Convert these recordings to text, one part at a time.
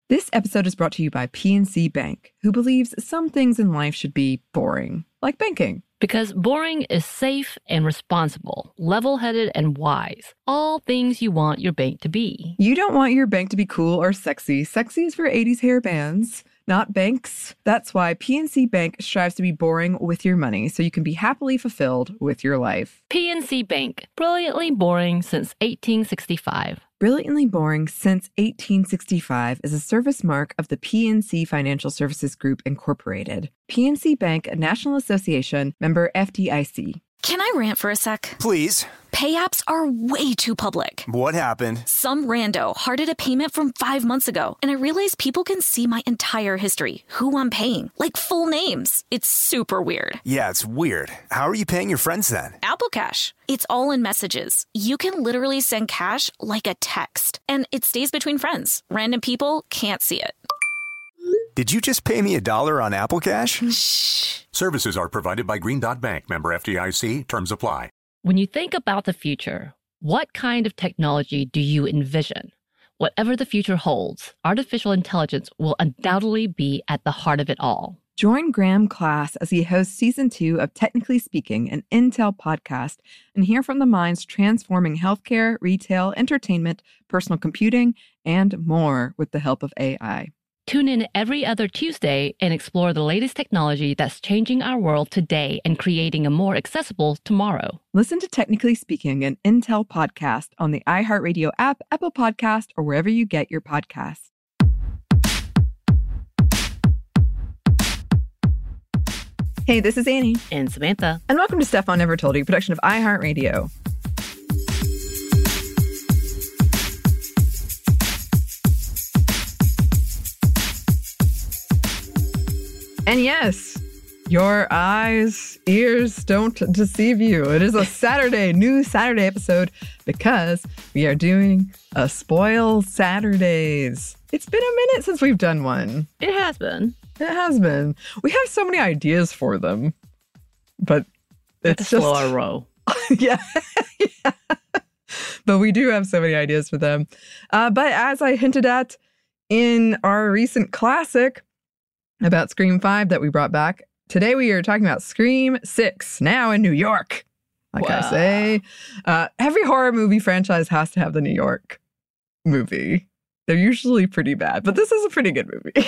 This episode is brought to you by PNC Bank, who believes some things in life should be boring, like banking. Because boring is safe and responsible, level-headed and wise. All things you want your bank to be. You don't want your bank to be cool or sexy. Sexy is for 80s hair bands, not banks. That's why PNC Bank strives to be boring with your money so you can be happily fulfilled with your life. PNC Bank, brilliantly boring since 1865. Brilliantly Boring Since 1865 is a service mark of the PNC Financial Services Group, Incorporated. PNC Bank, a National Association, member FDIC. Can I rant for a sec? Please. Pay apps are way too public. What happened? Some rando hearted a payment from 5 months ago, and I realized people can see my entire history, who I'm paying, like full names. It's super weird. Yeah, it's weird. How are you paying your friends then? Apple Cash. It's all in messages. You can literally send cash like a text, and it stays between friends. Random people can't see it. Did you just pay me $1 on Apple Cash? Shh. Services are provided by Green Dot Bank, member FDIC. Terms apply. When you think about the future, what kind of technology do you envision? Whatever the future holds, artificial intelligence will undoubtedly be at the heart of it all. Join Graham Class as he hosts Season 2 of Technically Speaking, an Intel podcast, and hear from the minds transforming healthcare, retail, entertainment, personal computing, and more with the help of AI. Tune in every other Tuesday and explore the latest technology that's changing our world today and creating a more accessible tomorrow. Listen to Technically Speaking, an Intel podcast on the iHeartRadio app, Apple Podcast, or wherever you get your podcasts. Hey, this is Annie. And Samantha. And welcome to Stefan Never Told You, a production of iHeartRadio. And yes, your eyes, ears don't deceive you. It is a Saturday, new Saturday episode because we are doing a Spoil Saturdays. It's been a minute since we've done one. It has been. It has been. We have so many ideas for them, but it's just... slow our row. yeah. Yeah. But we do have so many ideas for them. But as I hinted at in our recent classic about Scream 5 that we brought back, today we are talking about Scream 6, now in New York. Like I say, every horror movie franchise has to have the New York movie. They're usually pretty bad, but this is a pretty good movie.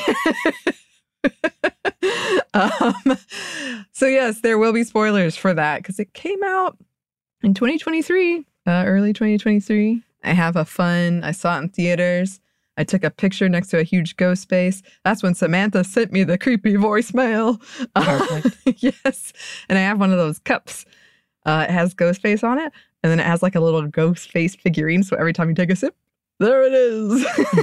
So yes, there will be spoilers for that because it came out in 2023, early 2023. I saw it in theaters. I took a picture next to a huge ghost face. That's when Samantha sent me the creepy voicemail. Perfect. Yes. And I have one of those cups. It has ghost face on it. And then it has like a little ghost face figurine. So every time you take a sip, there it is.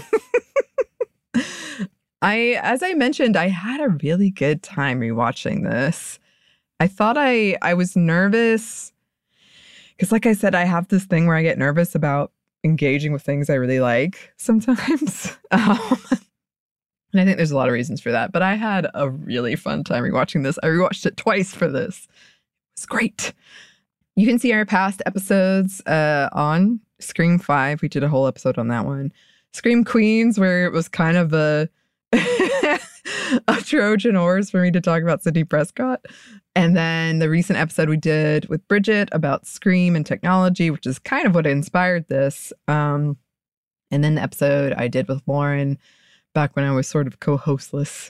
As I mentioned, I had a really good time rewatching this. I thought I was nervous because, like I said, I have this thing where I get nervous about engaging with things I really like sometimes. And I think there's a lot of reasons for that. But I had a really fun time rewatching this. I rewatched it twice for this. It was great. You can see our past episodes on Scream 5. We did a whole episode on that one. Scream Queens, where it was kind of a Trojan horse for me to talk about Sidney Prescott. And then the recent episode we did with Bridget about Scream and technology, which is kind of what inspired this. And then the episode I did with Lauren back when I was sort of co-hostlessness.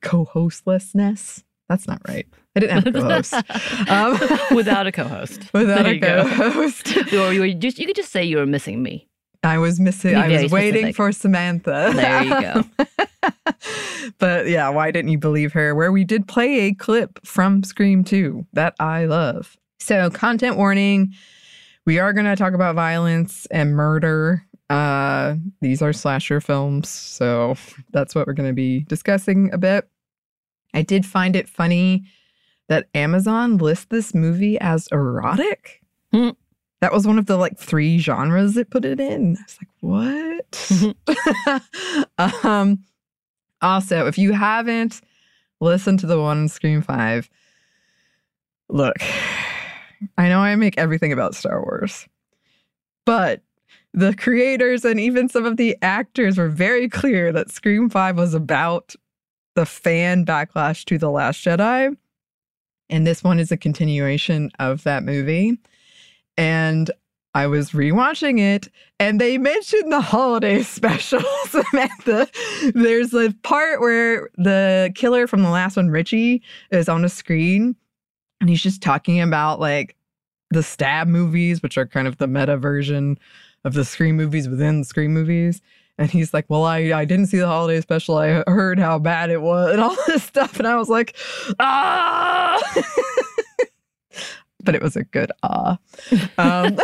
That's not right. I didn't have a co-host. Without a co-host. Without a co-host. You could just say you were missing me. I was missing. I was waiting for Samantha. There you go. But yeah, why didn't you believe her? Where we did play a clip from Scream 2 that I love. So, content warning. We are going to talk about violence and murder. These are slasher films, so that's what we're going to be discussing a bit. I did find it funny that Amazon lists this movie as erotic. That was one of the 3 genres it put it in. I was like, what? Also, if you haven't listened to the one in Scream 5, look, I know I make everything about Star Wars, but the creators and even some of the actors were very clear that Scream 5 was about the fan backlash to The Last Jedi. And this one is a continuation of that movie. And I was rewatching it, and they mentioned the holiday special, Samantha. There's a part where the killer from the last one, Richie, is on a screen, and he's just talking about like the Stab movies, which are kind of the meta version of the Scream movies within the Scream movies. And he's like, well, I didn't see the holiday special. I heard how bad it was and all this stuff. And I was like, ah! But it was a good I'm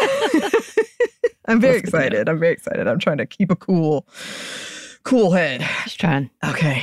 very excited. I'm very excited. I'm trying to keep a cool head. Just trying. Okay.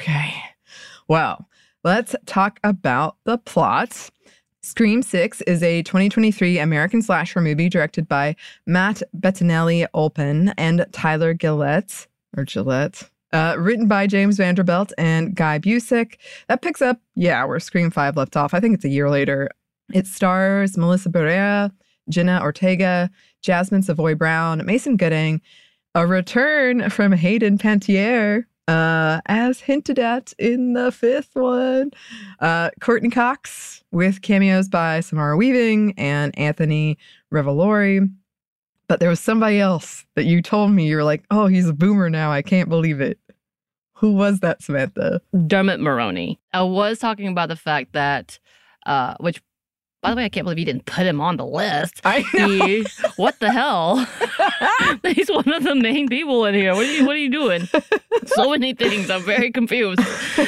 Well, let's talk about the plot. Scream 6 is a 2023 American slasher movie directed by Matt Bettinelli-Olpin and Tyler Gillett, written by James Vanderbilt and Guy Busick. That picks up, where Scream 5 left off. I think it's a year later. It stars Melissa Barrera, Jenna Ortega, Jasmine Savoy Brown, Mason Gooding, a return from Hayden Panettiere, as hinted at in the fifth one, Courtney Cox, with cameos by Samara Weaving and Anthony Revolori. But there was somebody else that you told me, you were like, oh, he's a boomer now. I can't believe it. Who was that, Samantha? Dermot Mulroney. I was talking about the fact that, which, by the way, I can't believe you didn't put him on the list. I know. What the hell? He's one of the main people in here. What are you doing? So many things. I'm very confused.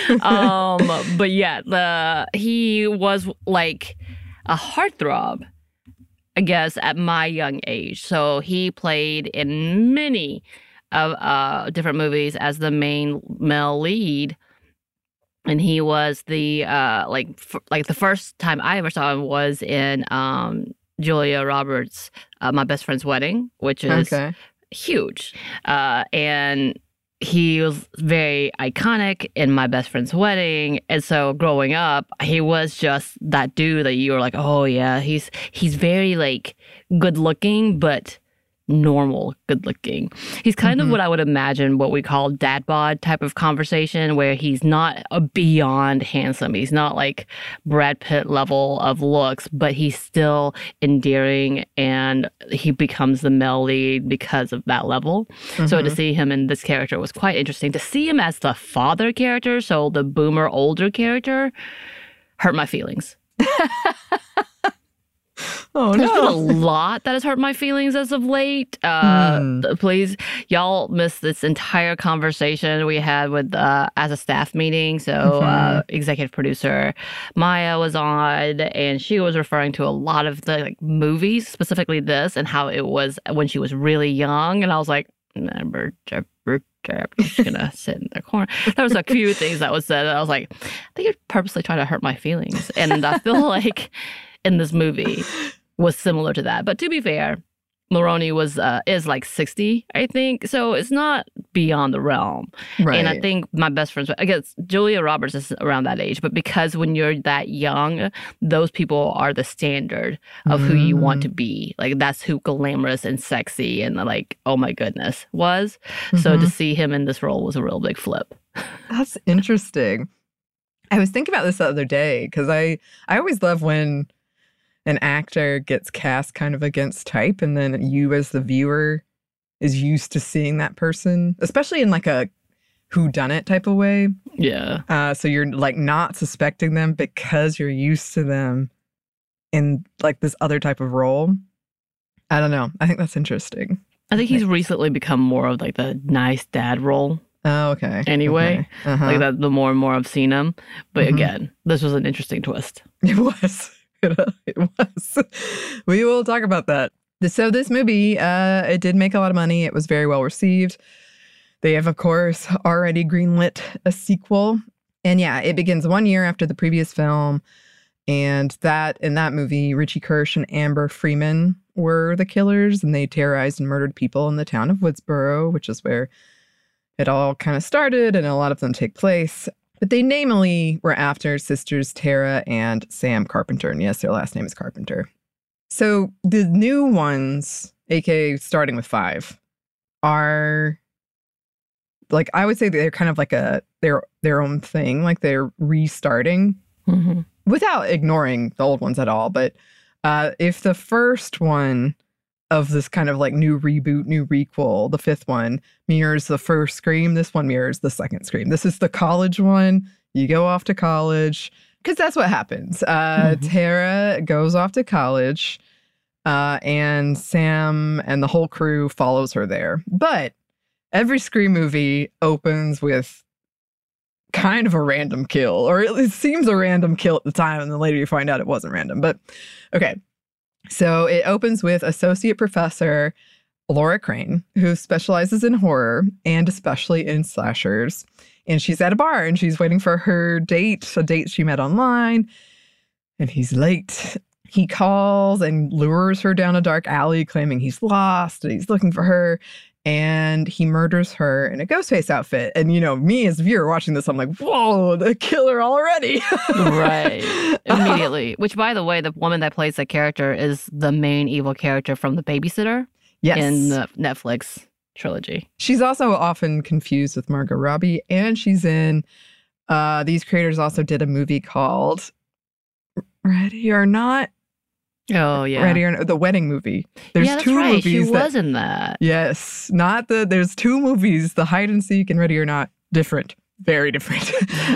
But yeah, he was like a heartthrob, I guess, at my young age. So he played in many of different movies as the main male lead. And he was the the first time I ever saw him was in Julia Roberts' My Best Friend's Wedding, which is huge. And he was very iconic in My Best Friend's Wedding. And so growing up, he was just that dude that you were like, oh yeah, he's very like good looking, but normal good looking. He's kind of what I would imagine what we call dad bod type of conversation, where he's not a beyond handsome. He's not like Brad Pitt level of looks, but he's still endearing, and he becomes the male lead because of that level. So to see him in this character was quite interesting. To see him as the father character, so the boomer older character, hurt my feelings. Oh, There's been a no. lot that has hurt my feelings as of late. Please, y'all missed this entire conversation we had with as a staff meeting. So executive producer Maya was on, and she was referring to a lot of the movies, specifically this, and how it was when she was really young. And I was like, I'm just gonna sit in the corner. There was a few things that was said, and I was like, I think you're purposely trying to hurt my feelings. And I feel like in this movie was similar to that. But to be fair, Mulroney is like 60, I think. So it's not beyond the realm. Right. And I think My Best Friend's, I guess Julia Roberts is around that age. But because when you're that young, those people are the standard of who you want to be. Like that's who glamorous and sexy and like, oh my goodness, was. So to see him in this role was a real big flip. That's interesting. I was thinking about this the other day because I always love when an actor gets cast kind of against type, and then you as the viewer is used to seeing that person, especially in like a whodunit type of way. Yeah. So you're like not suspecting them because you're used to them in like this other type of role. I don't know. I think that's interesting. I think he's recently become more of like the nice dad role. Oh, okay. Anyway, Okay. like that, the more and more I've seen him. But again, this was an interesting twist. It was. It was. We will talk about that. So this movie, it did make a lot of money. It was very well received. They have, of course, already greenlit a sequel. And yeah, it begins 1 year after the previous film. And in that movie, Richie Kirsch and Amber Freeman were the killers. And they terrorized and murdered people in the town of Woodsboro, which is where it all kind of started. And a lot of them take place. But they namely were after sisters Tara and Sam Carpenter. And yes, their last name is Carpenter. So the new ones aka starting with 5, are like, I would say they're kind of like their own thing, like they're restarting without ignoring the old ones at all. But if the first one of this kind of like new reboot, new requel, the 5th one mirrors the first Scream, this one mirrors the second Scream. This is the college one. You go off to college because that's what happens. Tara goes off to college and Sam and the whole crew follows her there. But every Scream movie opens with kind of a random kill, or it seems a random kill at the time, and then later you find out it wasn't random. But okay, so it opens with Associate Professor Laura Crane, who specializes in horror and especially in slashers. And she's at a bar and she's waiting for her date, a date she met online, and he's late. He calls and lures her down a dark alley, claiming he's lost and he's looking for her. And he murders her in a Ghostface outfit. And, you know, me as a viewer watching this, I'm like, whoa, the killer already. Right. Immediately. Which, by the way, the woman that plays that character is the main evil character from The Babysitter in the Netflix trilogy. She's also often confused with Margot Robbie. And she's in, these creators also did a movie called Ready or Not. Oh, yeah. Ready or Not, the wedding movie. There's that's two right. movies. She was in that. Yes. There's 2 movies, The Hide and Seek and Ready or Not. Different. Very different.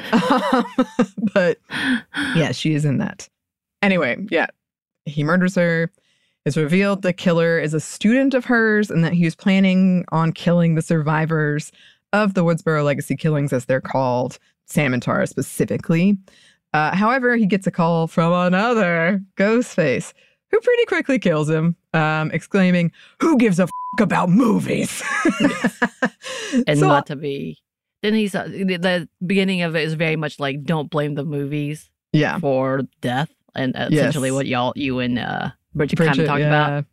But yeah, she is in that. Anyway, yeah. He murders her. It's revealed the killer is a student of hers and that he was planning on killing the survivors of the Woodsboro Legacy killings, as they're called, Sam and Tara specifically. However, he gets a call from another Ghostface, who pretty quickly kills him, exclaiming, "Who gives a f*** about movies?" And not to be. Then the beginning of it is very much like, don't blame the movies for death. And essentially what you and Bridget kind of talked about.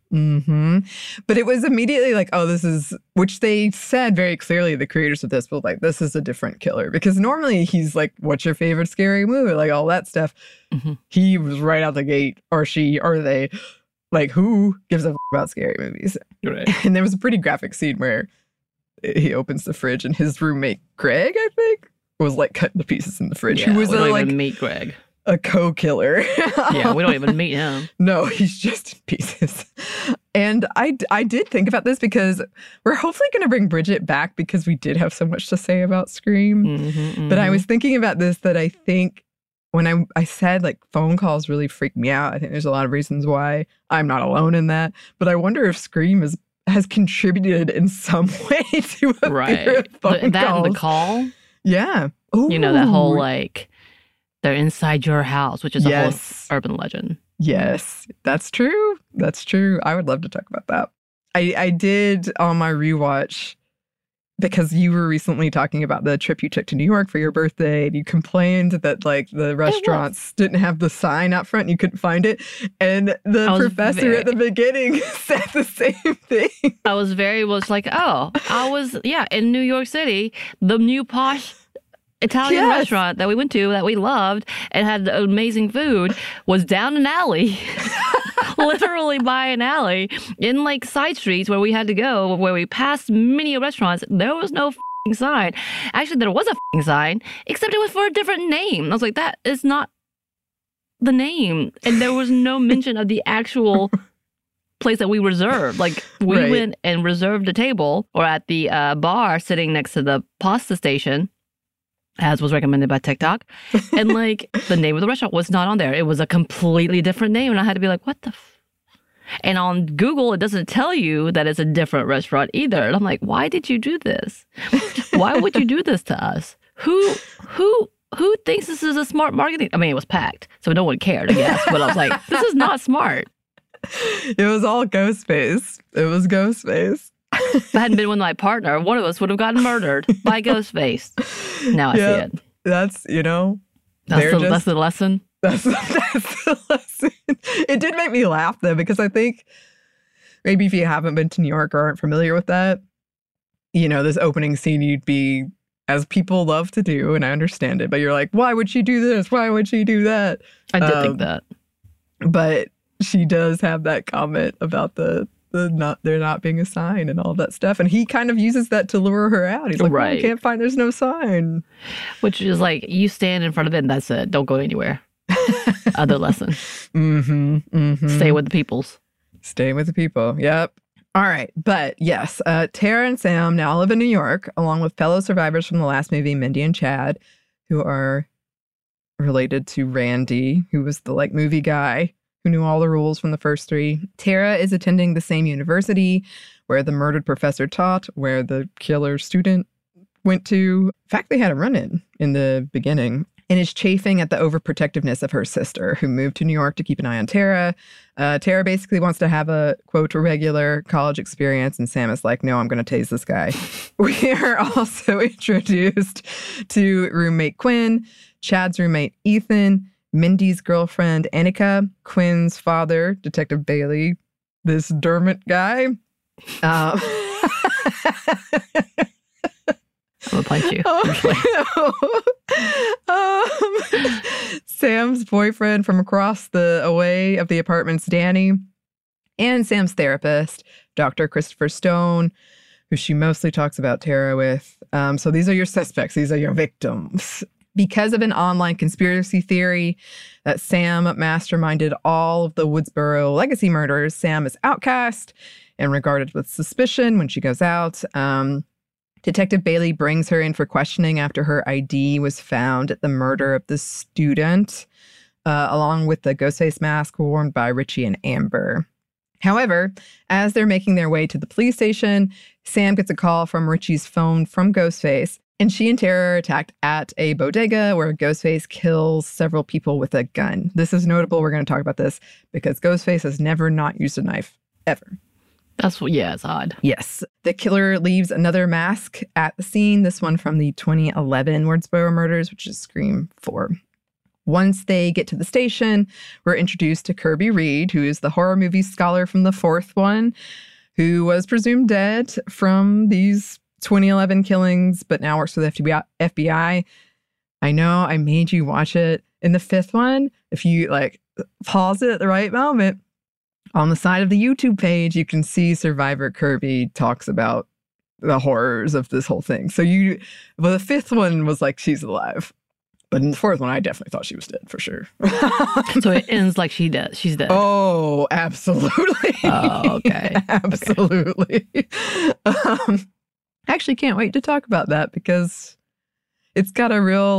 But it was immediately like, oh, this is, which they said very clearly, the creators of this, but like, this is a different killer. Because normally he's like, what's your favorite scary movie? Like all that stuff. He was right out the gate, or she, or they, like, who gives a f*** about scary movies? Right. And there was a pretty graphic scene where he opens the fridge and his roommate, Greg, I think, was like cutting the pieces in the fridge. Yeah, who was we don't like even meet Greg. A co-killer. Yeah, we don't even meet him. No, he's just in pieces. And I did think about this because we're hopefully going to bring Bridget back because we did have so much to say about Scream. But I was thinking about this, that I think when I said like phone calls really freak me out, I think there's a lot of reasons why. I'm not alone in that. But I wonder if Scream has contributed in some way to a fear of phone that calls. And the call. Yeah. Ooh. You know, that whole like, they're inside your house, which is a whole urban legend. Yes, that's true. That's true. I would love to talk about that. I did on my rewatch, because you were recently talking about the trip you took to New York for your birthday, and you complained that like the restaurants didn't have the sign out front and you couldn't find it. And the professor at the beginning said the same thing. I was very much like, oh, I was, in New York City, the new posh Italian restaurant that we went to that we loved and had amazing food was down an alley, literally by an alley in like side streets where we had to go, where we passed many restaurants. There was no sign. Actually, there was a sign, except it was for a different name. I was like, that is not the name. And there was no mention of the actual place that we reserved. Like we went and reserved a table or at the bar sitting next to the pasta station, as was recommended by TikTok. And like the name of the restaurant was not on there. It was a completely different name. And I had to be like, what the And on Google, it doesn't tell you that it's a different restaurant either. And I'm like, why did you do this? Why would you do this to us? Who thinks this is a smart marketing? I mean, it was packed, so no one cared, I guess. But I was like, this is not smart. It was all Ghostface. It was Ghostface. If I hadn't been with my partner, one of us would have gotten murdered by Ghostface. Now I see it. That's, you know. That's the lesson. That's the lesson. It did make me laugh, though, because I think maybe if you haven't been to New York or aren't familiar with that, you know, this opening scene, you'd be, as people love to do, and I understand it, but you're like, why would she do this? Why would she do that? I did think that. But she does have that comment about the there not being a sign and all that stuff. And he kind of uses that to lure her out. He's like, Right. I can't find, there's no sign. Which is like, you stand in front of it and that's it. Don't go anywhere. Other lesson. Stay with the peoples. Stay with the people. Yep. All right. But yes, Tara and Sam now live in New York, along with fellow survivors from the last movie, Mindy and Chad, who are related to Randy, who was the like movie guy who knew all the rules from the first three. Tara is attending the same university where the murdered professor taught, where the killer student went to. In fact, they had a run-in the beginning, and is chafing at the overprotectiveness of her sister, who moved to New York to keep an eye on Tara. Tara basically wants to have a, quote, regular college experience, and Sam is like, no, I'm going to tase this guy. We are also introduced to roommate Quinn, Chad's roommate Ethan, Mindy's girlfriend Annika, Quinn's father, Detective Bailey, this Dermot guy. I'm gonna punch you. Sam's boyfriend from across the away of the apartments, Danny, and Sam's therapist, Dr. Christopher Stone, who she mostly talks about Tara with. So these are your suspects. These are your victims. Because of an online conspiracy theory that Sam masterminded all of the Woodsboro legacy murders, Sam is outcast and regarded with suspicion when she goes out. Detective Bailey brings her in for questioning after her ID was found at the murder of the student, along with the Ghostface mask worn by Richie and Amber. However, as they're making their way to the police station, Sam gets a call from Richie's phone from Ghostface, and she and Tara are attacked at a bodega where Ghostface kills several people with a gun. This is notable. We're going to talk about this because Ghostface has never not used a knife, ever. It's odd. Yes. The killer leaves another mask at the scene, this one from the 2011 Woodsboro murders, which is Scream 4. Once they get to the station, we're introduced to Kirby Reed, who is the horror movie scholar from the fourth one, who was presumed dead from these 2011 killings, but now works for the FBI. I know I made you watch it. In the fifth one, if you pause it at the right moment, on the side of the YouTube page, you can see Survivor Kirby talks about the horrors of this whole thing. So the fifth one was like, she's alive. But in the fourth one, I definitely thought she was dead for sure. So it ends like she's dead. Oh, absolutely. Oh, okay. Absolutely. Okay. Actually can't wait to talk about that because it's got a real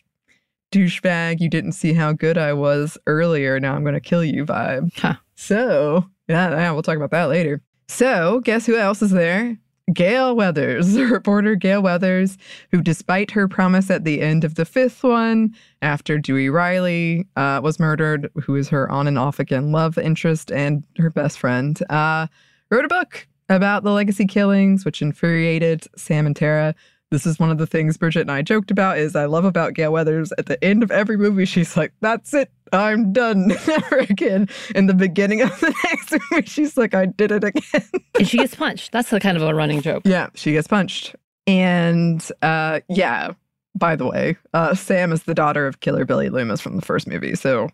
douchebag, you didn't see how good I was earlier, now I'm going to kill you vibe. Huh. So, yeah, we'll talk about that later. So, guess who else is there? Gail Weathers, reporter Gail Weathers, who despite her promise at the end of the fifth one, after Dewey Riley was murdered, who is her on and off again love interest and her best friend, wrote a book about the legacy killings, which infuriated Sam and Tara. This is one of the things Bridget and I joked about is I love about Gail Weathers. At the end of every movie, she's like, that's it. I'm done. Never again. In the beginning of the next movie, she's like, I did it again. And she gets punched. That's a kind of a running joke. Yeah, she gets punched. And by the way, Sam is the daughter of killer Billy Loomis from the first movie. So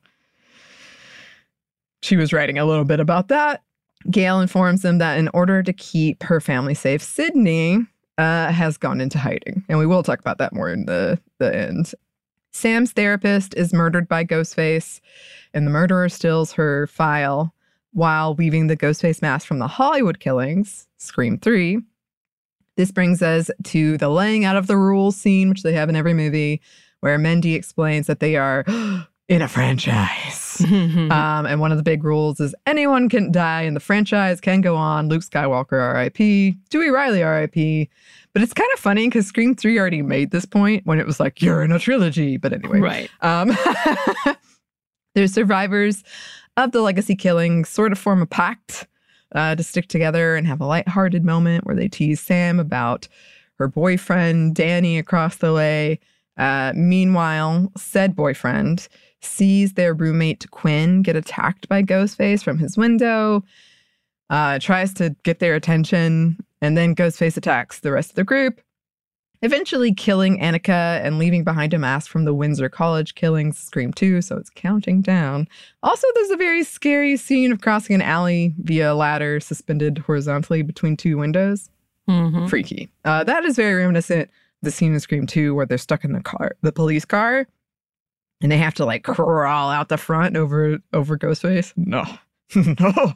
she was writing a little bit about that. Gail informs them that in order to keep her family safe, Sydney has gone into hiding. And we will talk about that more in the end. Sam's therapist is murdered by Ghostface, and the murderer steals her file while weaving the Ghostface mask from the Hollywood killings, Scream 3. This brings us to the laying out of the rules scene, which they have in every movie, where Mindy explains that they are in a franchise. And one of the big rules is anyone can die and the franchise can go on. Luke Skywalker, R.I.P. Dewey Riley, R.I.P. But it's kind of funny because Scream 3 already made this point when it was like, you're in a trilogy. But anyway. Right. There's survivors of the legacy killings sort of form a pact to stick together and have a lighthearted moment where they tease Sam about her boyfriend, Danny, across the way. Meanwhile, said boyfriend sees their roommate Quinn get attacked by Ghostface from his window, tries to get their attention, and then Ghostface attacks the rest of the group. eventually killing Annika and leaving behind a mask from the Windsor College killings, Scream 2, so it's counting down. Also, there's a very scary scene of crossing an alley via a ladder suspended horizontally between two windows. Mm-hmm. Freaky. That is very reminiscent of the scene in Scream 2 where they're stuck in the police car, and they have to like crawl out the front over Ghostface. No. No.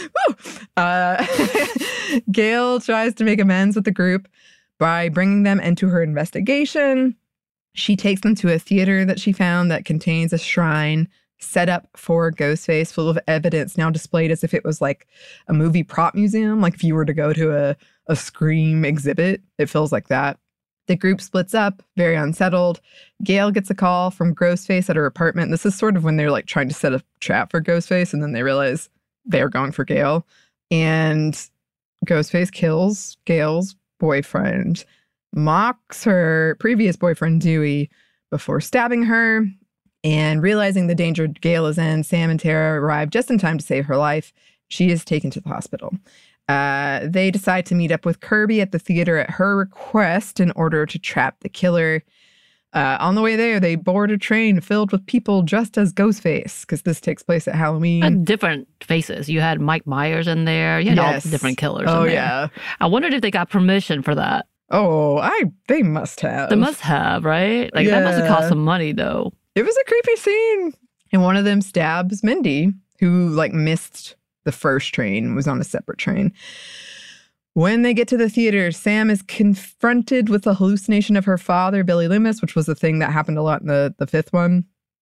Gail tries to make amends with the group by bringing them into her investigation. She takes them to a theater that she found that contains a shrine set up for Ghostface, full of evidence now displayed as if it was like a movie prop museum. Like if you were to go to a Scream exhibit, it feels like that. The group splits up, very unsettled. Gail gets a call from Ghostface at her apartment. This is sort of when they're like trying to set a trap for Ghostface, and then they realize they're going for Gail. And Ghostface kills Gail's boyfriend, mocks her previous boyfriend, Dewey, before stabbing her. And realizing the danger Gail is in, Sam and Tara arrive just in time to save her life. She is taken to the hospital. They decide to meet up with Kirby at the theater at her request in order to trap the killer. On the way there, they board a train filled with people dressed as Ghostface, because this takes place at Halloween. And different faces. You had Mike Myers in there. You had all the different killers in there. Yeah. I wondered if they got permission for that. Oh, they must have. They must have, right? Like, that must have cost some money, though. It was a creepy scene. And one of them stabs Mindy, who, like, missed the first train, was on a separate train. When they get to the theater, Sam is confronted with the hallucination of her father, Billy Loomis, which was a thing that happened a lot in the fifth one.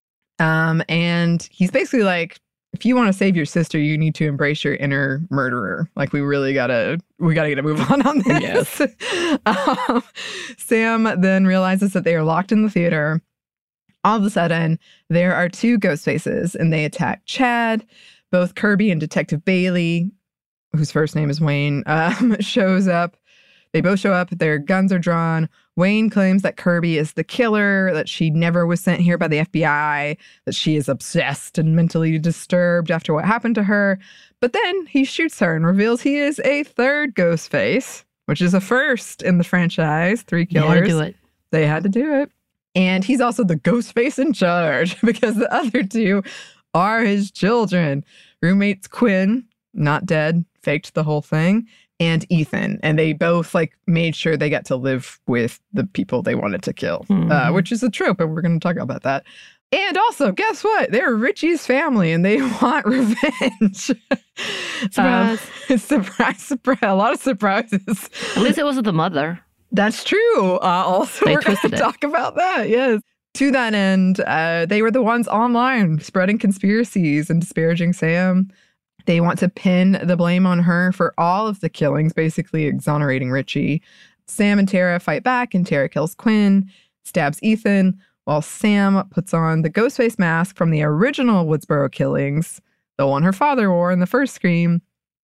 And he's basically like, if you want to save your sister, you need to embrace your inner murderer. Like, we gotta get a move on this. Yes. Sam then realizes that they are locked in the theater. All of a sudden, there are two ghost faces, and they attack Chad. Both Kirby and Detective Bailey, whose first name is Wayne, shows up. They both show up. Their guns are drawn. Wayne claims that Kirby is the killer, that she never was sent here by the FBI, that she is obsessed and mentally disturbed after what happened to her. But then he shoots her and reveals he is a third ghost face, which is a first in the franchise. 3 killers. They had to do it. They had to do it. And he's also the ghost face in charge because the other two are his children. Roommates Quinn, not dead, faked the whole thing, and Ethan. And they both like made sure they got to live with the people they wanted to kill, which is a trope, and we're going to talk about that. And also, guess what? They're Richie's family, and they want revenge. Surprise. Surprise, surprise. A lot of surprises. At least it wasn't the mother. That's true. Also, we're going to talk about that, yes. To that end, they were the ones online spreading conspiracies and disparaging Sam. They want to pin the blame on her for all of the killings, basically exonerating Richie. Sam and Tara fight back, and Tara kills Quinn, stabs Ethan, while Sam puts on the Ghostface mask from the original Woodsboro killings, the one her father wore in the first Scream,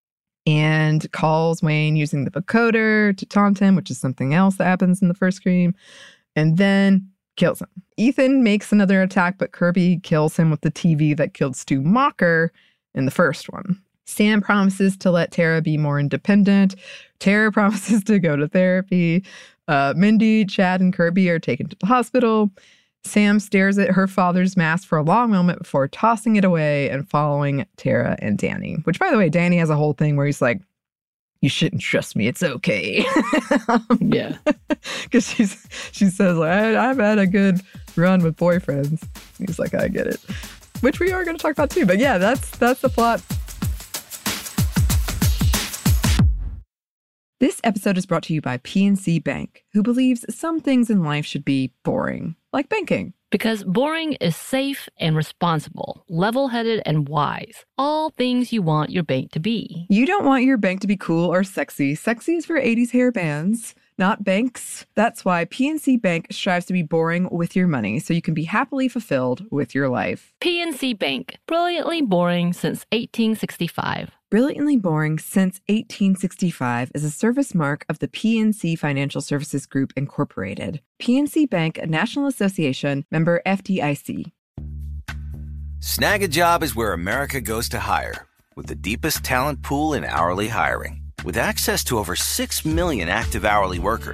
and calls Wayne using the vocoder to taunt him, which is something else that happens in the first Scream, and then kills him. Ethan makes another attack, but Kirby kills him with the TV that killed Stu Mocker in the first one. Sam promises to let Tara be more independent. Tara promises to go to therapy. Mindy, Chad, and Kirby are taken to the hospital. Sam stares at her father's mask for a long moment before tossing it away and following Tara and Danny. Which, by the way, Danny has a whole thing where he's like, you shouldn't trust me. It's okay. Yeah. Because she says, like, I've had a good run with boyfriends. He's like, I get it. Which we are going to talk about too. But yeah, that's the plot. This episode is brought to you by PNC Bank, who believes some things in life should be boring, like banking. Because boring is safe and responsible, level-headed and wise. All things you want your bank to be. You don't want your bank to be cool or sexy. Sexy is for 80s hair bands, not banks. That's why PNC Bank strives to be boring with your money so you can be happily fulfilled with your life. PNC Bank, brilliantly boring since 1865. Brilliantly Boring Since 1865 is a service mark of the PNC Financial Services Group, Incorporated. PNC Bank, a National Association, member FDIC. Snag a Job is where America goes to hire, with the deepest talent pool in hourly hiring. With access to over 6 million active hourly workers,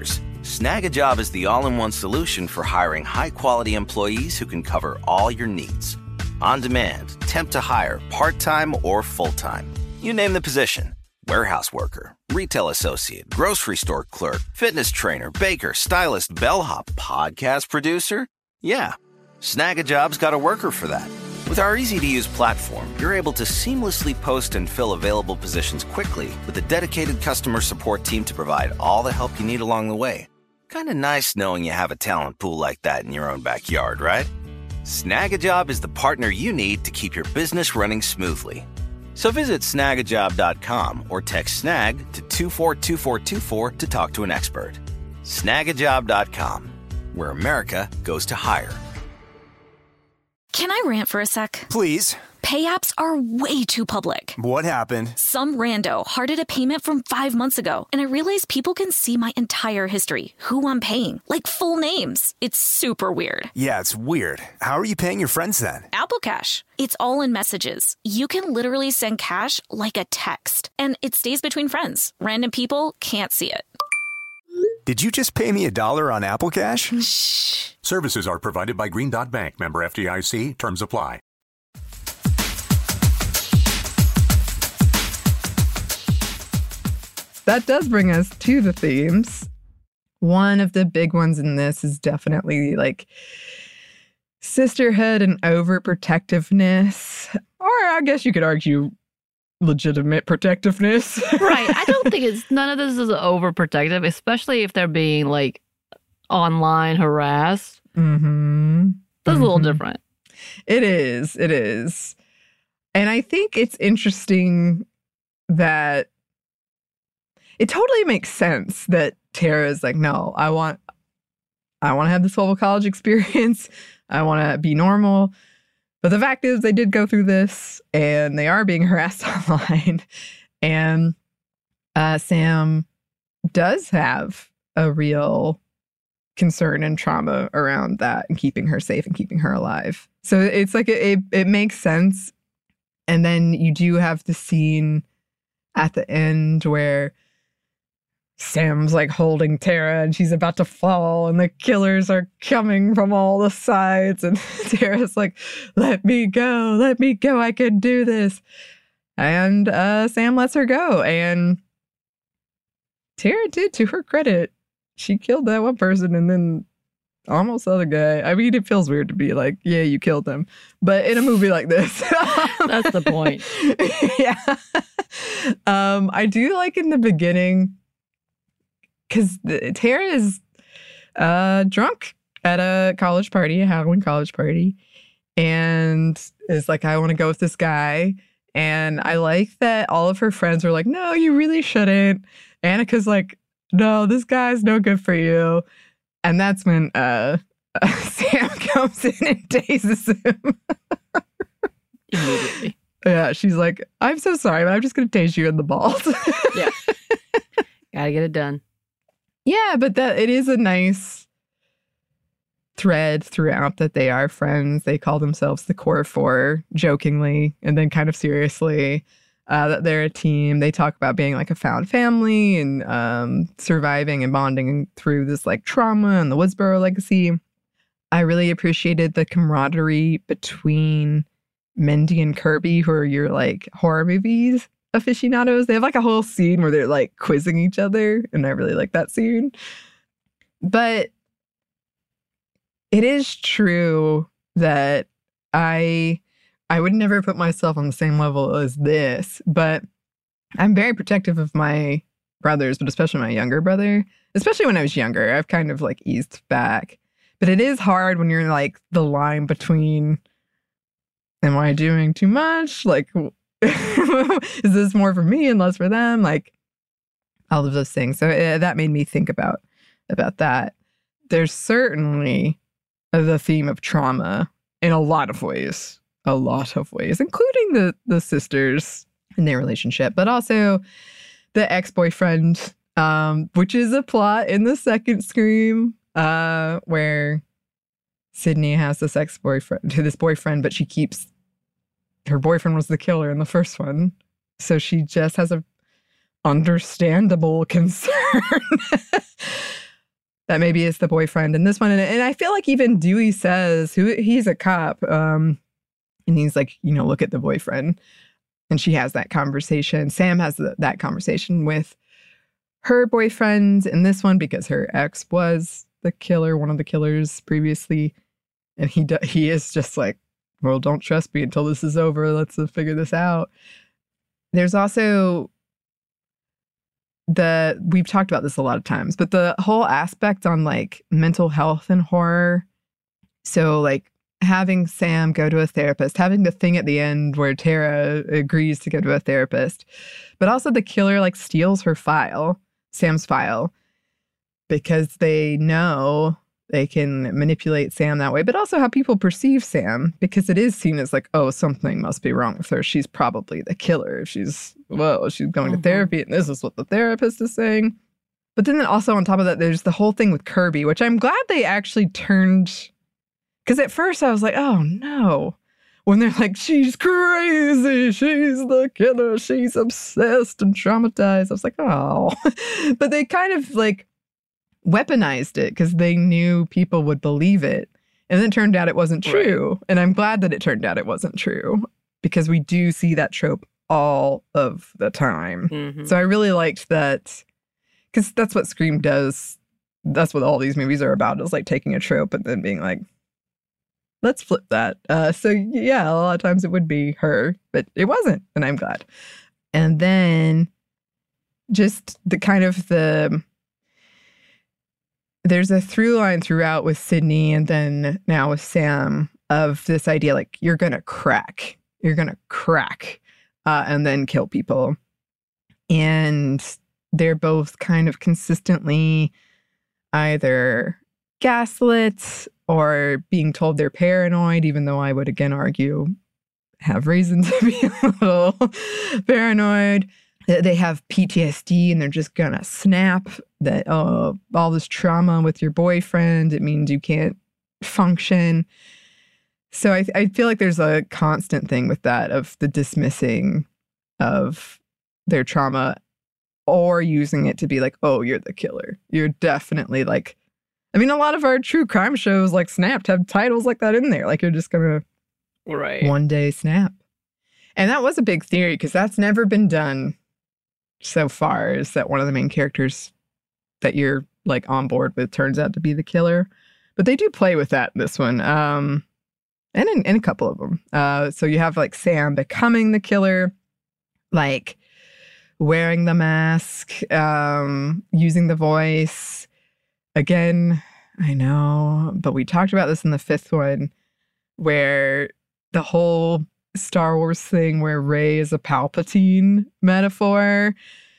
Snag a Job is the all-in-one solution for hiring high-quality employees who can cover all your needs. On demand, temp to hire, part-time or full-time. You name the position. Warehouse worker, retail associate, grocery store clerk, fitness trainer, baker, stylist, bellhop, podcast producer. Yeah, Snag a Job's got a worker for that. With our easy-to-use platform, you're able to seamlessly post and fill available positions quickly with a dedicated customer support team to provide all the help you need along the way. Kind of nice knowing you have a talent pool like that in your own backyard, right? Snag a Job is the partner you need to keep your business running smoothly. So visit snagajob.com or text snag to 242424 to talk to an expert. Snagajob.com, where America goes to hire. Can I rant for a sec? Please. Pay apps are way too public. What happened? Some rando hearted a payment from 5 months ago, and I realized people can see my entire history, who I'm paying, like full names. It's super weird. Yeah, it's weird. How are you paying your friends then? Apple Cash. It's all in messages. You can literally send cash like a text, and it stays between friends. Random people can't see it. Did you just pay me $1 on Apple Cash? Shh. Services are provided by Green Dot Bank. Member FDIC. Terms apply. That does bring us to the themes. One of the big ones in this is definitely like sisterhood and overprotectiveness. Or I guess you could argue legitimate protectiveness. Right. I don't think none of this is overprotective, especially if they're being like online harassed. Mm-hmm. That's a little different. It is. It is. And I think it's interesting that it totally makes sense that Tara is like, no, I want to have this whole college experience. I want to be normal. But the fact is they did go through this and they are being harassed online. And Sam does have a real concern and trauma around that and keeping her safe and keeping her alive. So it's like it makes sense. And then you do have the scene at the end where Sam's like holding Tara and she's about to fall and the killers are coming from all the sides and Tara's like, let me go, I can do this. And Sam lets her go. And Tara did, to her credit, she killed that one person and then almost the other guy. I mean, it feels weird to be like, yeah, you killed him. But in a movie like this. That's the point. Yeah. I do like in the beginning, because Tara is drunk at a college party, a Halloween college party, and is like, I want to go with this guy. And I like that all of her friends are like, no, you really shouldn't. Annika's like, no, this guy's no good for you. And that's when Sam comes in and tases him. Immediately. Yeah, she's like, I'm so sorry, but I'm just going to tase you in the balls. Yeah. Gotta get it done. Yeah, but that it is a nice thread throughout that they are friends. They call themselves the Core Four, jokingly, and then kind of seriously, that they're a team. They talk about being like a found family and surviving and bonding through this like trauma and the Woodsboro legacy. I really appreciated the camaraderie between Mindy and Kirby, who are your like horror movies aficionados. They have like a whole scene where they're like quizzing each other, and I really like that scene. But it is true that I would never put myself on the same level as this, but I'm very protective of my brothers, but especially my younger brother. Especially when I was younger, I've kind of like eased back. But it is hard when you're like the line between, am I doing too much? Like, is this more for me and less for them? Like all of those things. So that made me think about that. There's certainly the theme of trauma in a lot of ways, including the sisters and their relationship, but also the ex-boyfriend, which is a plot in the second Scream, where Sydney has this boyfriend, but she keeps her boyfriend was the killer in the first one. So she just has a understandable concern that maybe it's the boyfriend in this one. And I feel like even Dewey says, he's a cop, and he's like, look at the boyfriend. And she has that conversation. Sam has that conversation with her boyfriend in this one because her ex was the killer, one of the killers previously. And he is just like, well, don't trust me until this is over. Let's figure this out. There's also we've talked about this a lot of times, but the whole aspect on like mental health and horror. So like having Sam go to a therapist, having the thing at the end where Tara agrees to go to a therapist, but also the killer like steals her file, Sam's file, because they know they can manipulate Sam that way, but also how people perceive Sam, because it is seen as like, oh, something must be wrong with her. She's probably the killer. She's going to therapy, and this is what the therapist is saying. But then also on top of that, there's the whole thing with Kirby, which I'm glad they actually turned, because at first I was like, oh no. When they're like, she's crazy, she's the killer, she's obsessed and traumatized. I was like, oh. But they kind of like weaponized it because they knew people would believe it. And then it turned out it wasn't true. Right. And I'm glad that it turned out it wasn't true, because we do see that trope all of the time. Mm-hmm. So I really liked that, because that's what Scream does. That's what all these movies are about, is like taking a trope and then being like, let's flip that. So yeah, a lot of times it would be her, but it wasn't. And I'm glad. And then just the kind of there's a through line throughout with Sidney and then now with Sam of this idea, like, you're going to crack and then kill people. And they're both kind of consistently either gaslit or being told they're paranoid, even though I would again argue have reason to be a little paranoid. They have PTSD and they're just gonna snap that, oh, all this trauma with your boyfriend, it means you can't function. So I feel like there's a constant thing with that, of the dismissing of their trauma or using it to be like, oh, you're the killer. You're definitely like, I mean, a lot of our true crime shows like Snapped have titles like that in there. Like, you're just gonna one day snap. And that was a big theory, because that's never been done so far, is that one of the main characters that you're like on board with turns out to be the killer. But they do play with that in this one, and in a couple of them. So you have like Sam becoming the killer, like wearing the mask, using the voice. Again, I know, but we talked about this in the fifth one, where the whole Star Wars thing where Rey is a Palpatine metaphor,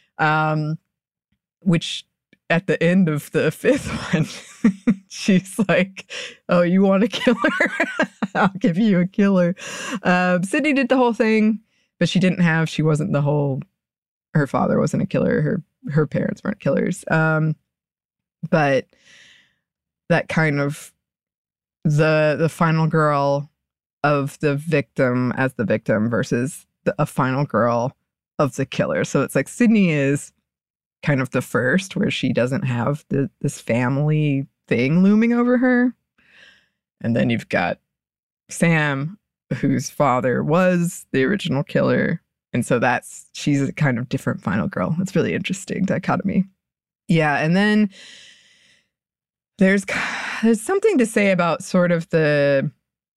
which at the end of the fifth one, she's like, oh, you want a killer? I'll give you a killer. Sidney did the whole thing, but she wasn't her father wasn't a killer. Her parents weren't killers. But that kind of the final girl of the victim as the victim versus a final girl of the killer. So it's like Sidney is kind of the first, where she doesn't have this family thing looming over her. And then you've got Sam, whose father was the original killer. And so she's a kind of different final girl. It's really interesting dichotomy. Yeah, and then there's something to say about sort of the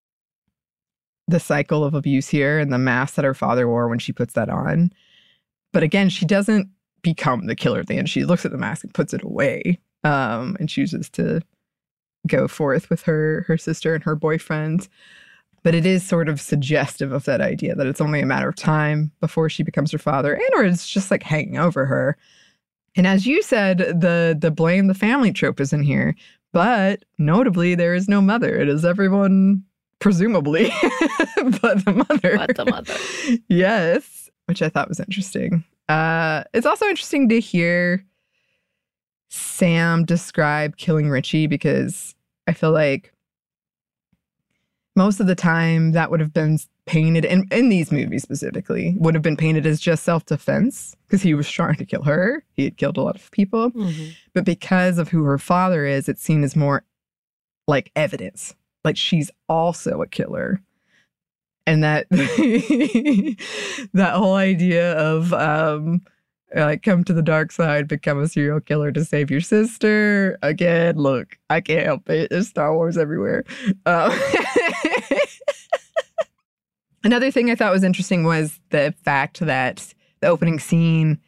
cycle of abuse here and the mask that her father wore when she puts that on. But again, she doesn't become the killer at the end. She looks at the mask and puts it away, and chooses to go forth with her sister and her boyfriend. But it is sort of suggestive of that idea that it's only a matter of time before she becomes her father, and or it's just like hanging over her. And as you said, the blame the family trope is in here. But notably, there is no mother. It is everyone, presumably, but the mother. But the mother. Yes, which I thought was interesting. It's also interesting to hear Sam describe killing Richie, because I feel like most of the time that would have been painted, in these movies specifically, would have been painted as just self-defense because he was trying to kill her. He had killed a lot of people. Mm-hmm. But because of who her father is, it's seen as more like evidence. Like she's also a killer. And that that whole idea of like come to the dark side, become a serial killer to save your sister. Again, look, I can't help it. There's Star Wars everywhere. Another thing I thought was interesting was the fact that the opening scene,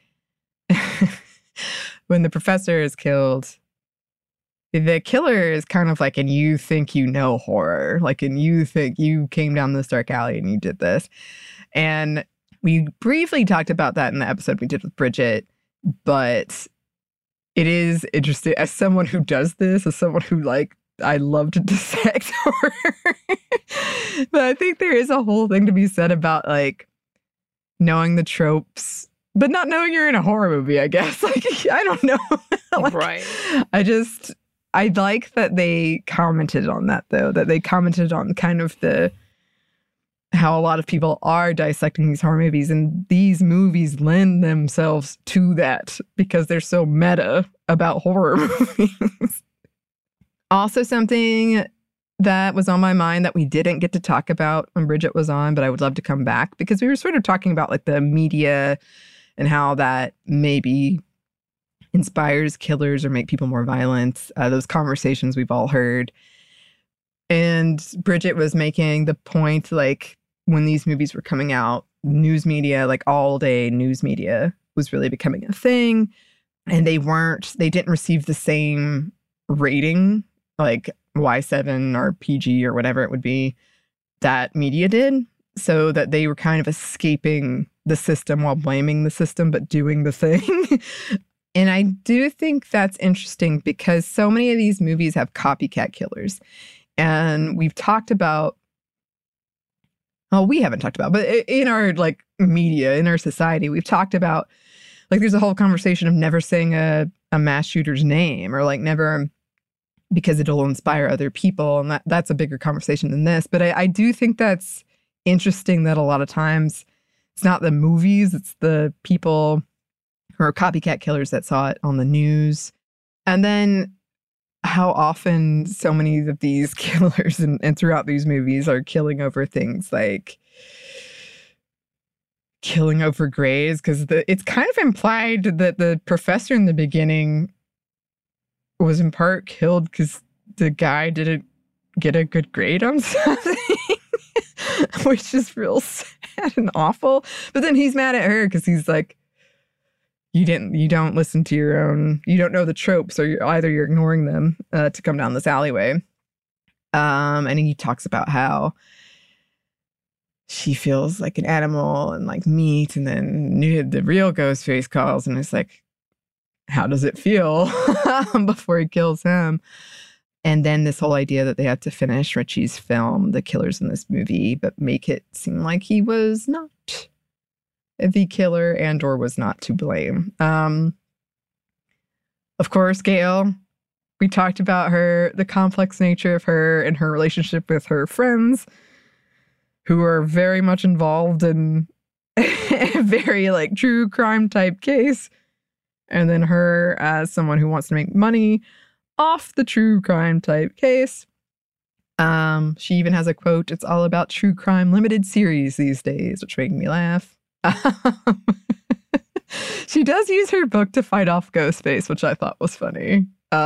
when the professor is killed, the killer is kind of like, and you think you know horror, like, and you think you came down this dark alley and you did this. And we briefly talked about that in the episode we did with Bridget, but it is interesting as someone who does this, as someone who like, I love to dissect horror. But I think there is a whole thing to be said about like knowing the tropes, but not knowing you're in a horror movie, I guess. Like, I don't know. Like, right. I like that they commented on that, though, that they commented on kind of how a lot of people are dissecting these horror movies, and these movies lend themselves to that because they're so meta about horror movies. Also, something that was on my mind that we didn't get to talk about when Bridget was on, but I would love to come back because we were sort of talking about like the media and how that maybe inspires killers or make people more violent. Those conversations we've all heard. And Bridget was making the point, like, when these movies were coming out, news media, like all day news media was really becoming a thing. And they didn't receive the same rating, like Y7 or PG or whatever it would be, that media did. So that they were kind of escaping the system while blaming the system, but doing the thing. And I do think that's interesting because so many of these movies have copycat killers. And we've talked about, well, we haven't talked about, but in our like media, in our society, we've talked about, like, there's a whole conversation of never saying a mass shooter's name, or like never, because it'll inspire other people. And that's a bigger conversation than this. But I do think that's interesting that a lot of times it's not the movies, it's the people who are copycat killers that saw it on the news. And then how often so many of these killers and throughout these movies are killing over things like killing over grades, because it's kind of implied that the professor in the beginning was in part killed because the guy didn't get a good grade on something, which is real sad and awful. But then he's mad at her because he's like, you don't listen to your own, you don't know the tropes, or you're ignoring them to come down this alleyway. And he talks about how she feels like an animal and like meat, and then the real Ghostface calls and it's like, how does it feel before he kills him? And then this whole idea that they had to finish Richie's film, The Killers in this movie, but make it seem like he was not the killer and or was not to blame. Of course, Gale, we talked about her, the complex nature of her and her relationship with her friends who are very much involved in a very like true crime type case. And then her as someone who wants to make money off the true crime type case. She even has a quote, "It's all about true crime limited series these days," which made me laugh. She does use her book to fight off Ghostface, which I thought was funny.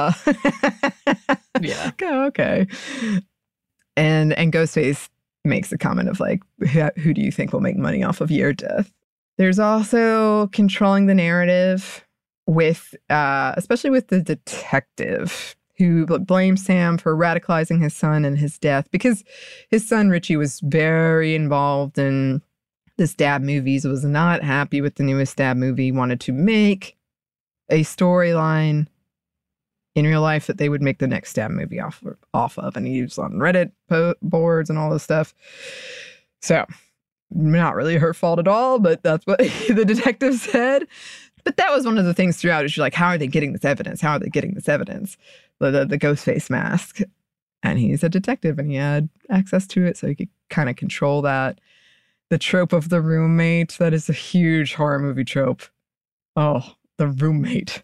Yeah. Okay. And Ghostface makes a comment of like, who do you think will make money off of your death? There's also controlling the narrative with, especially with the detective who blames Sam for radicalizing his son and his death, because his son Richie was very involved in the Stab movies, was not happy with the newest Stab movie, wanted to make a storyline in real life that they would make the next Stab movie off of. And he was on Reddit boards and all this stuff. So, not really her fault at all, but that's what the detective said. But that was one of the things throughout. Is she's like, how are they getting this evidence? How are they getting this evidence? The Ghostface mask. And he's a detective and he had access to it, so he could kind of control that. the trope of the roommate. That is a huge horror movie trope. Oh, the roommate.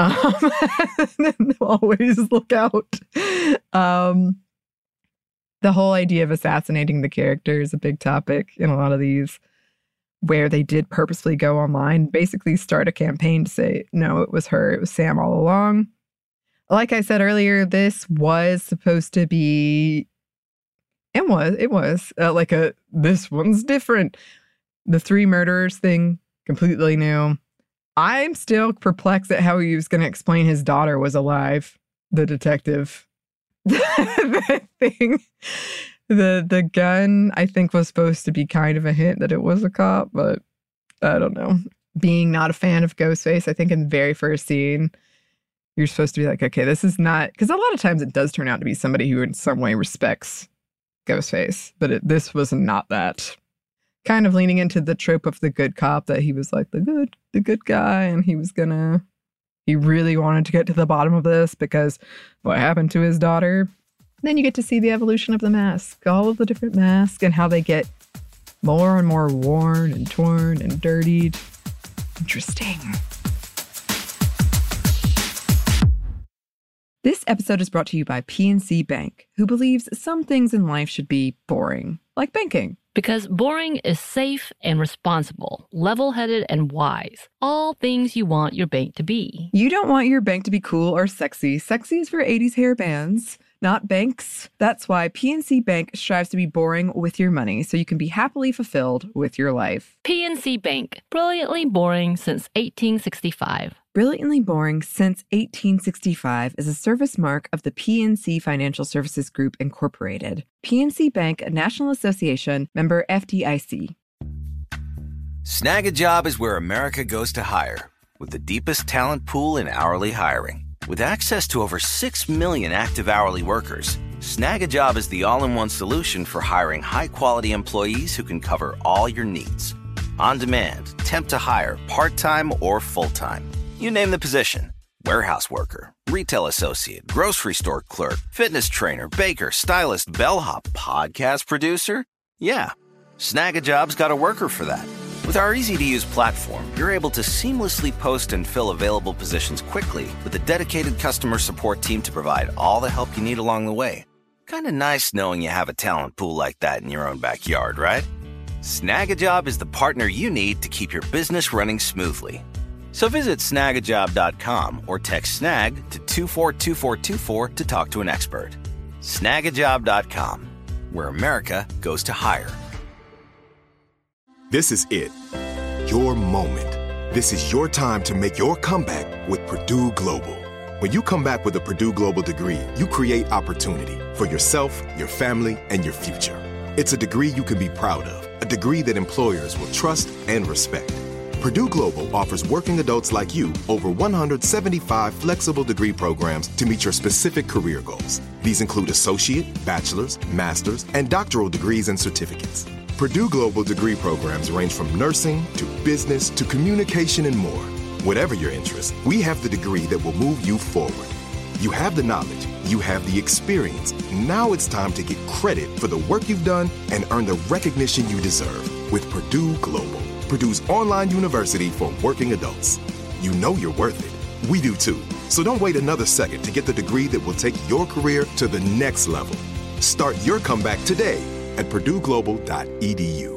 Always look out. The whole idea of assassinating the character is a big topic in a lot of these, where they did purposely go online, basically start a campaign to say, no, it was her, it was Sam all along. Like I said earlier, this was supposed to be, it was like this one's different. The 3 murderers thing, completely new. I'm still perplexed at how he was going to explain his daughter was alive, the detective. The thing, the gun, I think, was supposed to be kind of a hint that it was a cop, but I don't know. Being not a fan of Ghostface, I think in the very first scene, you're supposed to be like, okay, this is not, because a lot of times it does turn out to be somebody who in some way respects Ghostface, but this was not that. Kind of leaning into the trope of the good cop, that he was like the good guy, and he really wanted to get to the bottom of this because what happened to his daughter. Then you get to see the evolution of the mask, all of the different masks, and how they get more and more worn and torn and dirtied. Interesting. This episode is brought to you by PNC Bank, who believes some things in life should be boring, like banking. Because boring is safe and responsible, level-headed and wise. All things you want your bank to be. You don't want your bank to be cool or sexy. Sexy is for 80s hair bands, not banks. That's why PNC Bank strives to be boring with your money, so you can be happily fulfilled with your life. PNC Bank, brilliantly boring since 1865. Brilliantly Boring Since 1865 is a service mark of the PNC Financial Services Group, Incorporated. PNC Bank, a National Association, member FDIC. Snag a Job is where America goes to hire, with the deepest talent pool in hourly hiring. With access to over 6 million active hourly workers, Snag a Job is the all-in-one solution for hiring high-quality employees who can cover all your needs. On demand, temp to hire, part-time or full-time. You name the position: warehouse worker, retail associate, grocery store clerk, fitness trainer, baker, stylist, bellhop, podcast producer. Yeah, Snag a Job's got a worker for that. With our easy-to-use platform, you're able to seamlessly post and fill available positions quickly with a dedicated customer support team to provide all the help you need along the way. Kind of nice knowing you have a talent pool like that in your own backyard, right? Snag a Job is the partner you need to keep your business running smoothly. So visit snagajob.com or text snag to 242424 to talk to an expert. Snagajob.com, where America goes to hire. This is it. Your moment. This is your time to make your comeback with Purdue Global. When you come back with a Purdue Global degree, you create opportunity for yourself, your family, and your future. It's a degree you can be proud of, a degree that employers will trust and respect. Purdue Global offers working adults like you over 175 flexible degree programs to meet your specific career goals. These include associate, bachelor's, master's, and doctoral degrees and certificates. Purdue Global degree programs range from nursing to business to communication and more. Whatever your interest, we have the degree that will move you forward. You have the knowledge, you have the experience. Now it's time to get credit for the work you've done and earn the recognition you deserve with Purdue Global, Purdue's online university for working adults. You know you're worth it. We do too. So don't wait another second to get the degree that will take your career to the next level. Start your comeback today at purdueglobal.edu.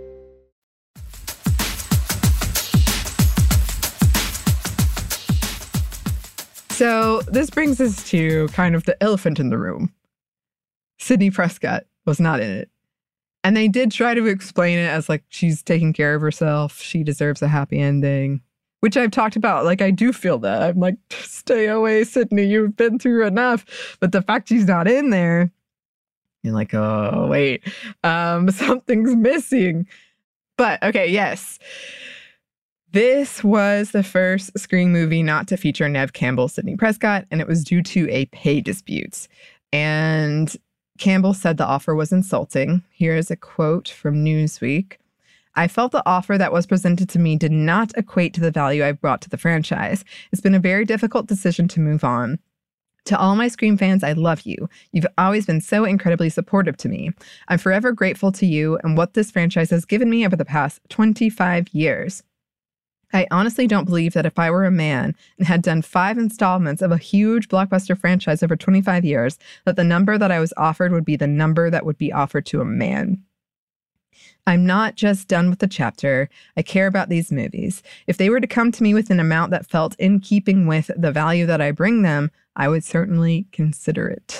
So this brings us to kind of the elephant in the room. Sidney Prescott was not in it. And they did try to explain it as like, she's taking care of herself. She deserves a happy ending, which I've talked about. Like, I do feel that. I'm like, stay away, Sidney. You've been through enough. But the fact she's not in there, you're like, oh, wait, something's missing. But okay, yes. This was the first Scream movie not to feature Neve Campbell, Sidney Prescott, and it was due to a pay dispute. And Campbell said the offer was insulting. Here is a quote from Newsweek. "I felt the offer that was presented to me did not equate to the value I've brought to the franchise. It's been a very difficult decision to move on. To all my Scream fans, I love you. You've always been so incredibly supportive to me. I'm forever grateful to you and what this franchise has given me over the past 25 years. I honestly don't believe that if I were a man and had done 5 installments of a huge blockbuster franchise over 25 years, that the number that I was offered would be the number that would be offered to a man. I'm not just done with the chapter. I care about these movies. If they were to come to me with an amount that felt in keeping with the value that I bring them, I would certainly consider it.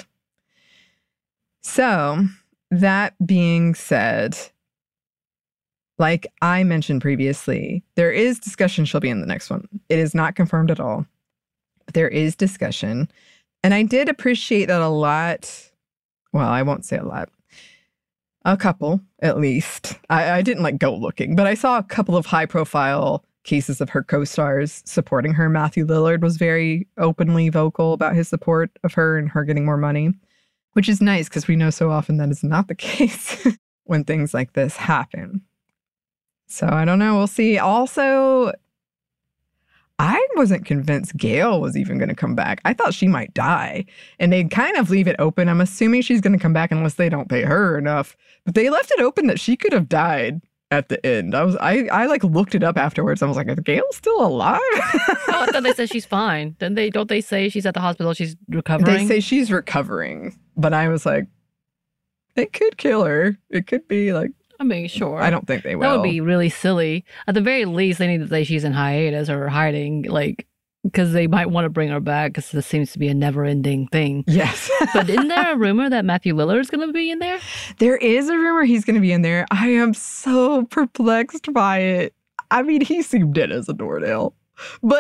So, that being said, like I mentioned previously, there is discussion she'll be in the next one. It is not confirmed at all, but there is discussion. And I did appreciate that a lot. Well, I won't say a lot. A couple, at least. I didn't go looking, but I saw a couple of high-profile cases of her co-stars supporting her. Matthew Lillard was very openly vocal about his support of her and her getting more money, which is nice because we know so often that is not the case when things like this happen. So I don't know. We'll see. Also, I wasn't convinced Gail was even going to come back. I thought she might die. And they kind of leave it open. I'm assuming she's going to come back unless they don't pay her enough. But they left it open that she could have died at the end. I looked it up afterwards. I was like, is Gail still alive? Oh, I thought they said she's fine. Don't they say she's at the hospital, she's recovering? They say she's recovering. But I was like, it could kill her. It could be like, I mean, sure. I don't think they will. That would be really silly. At the very least, they need to say she's in hiatus or hiding, because they might want to bring her back because this seems to be a never-ending thing. Yes. But isn't there a rumor that Matthew Lillard is going to be in there? There is a rumor he's going to be in there. I am so perplexed by it. I mean, he seemed dead as a doornail. But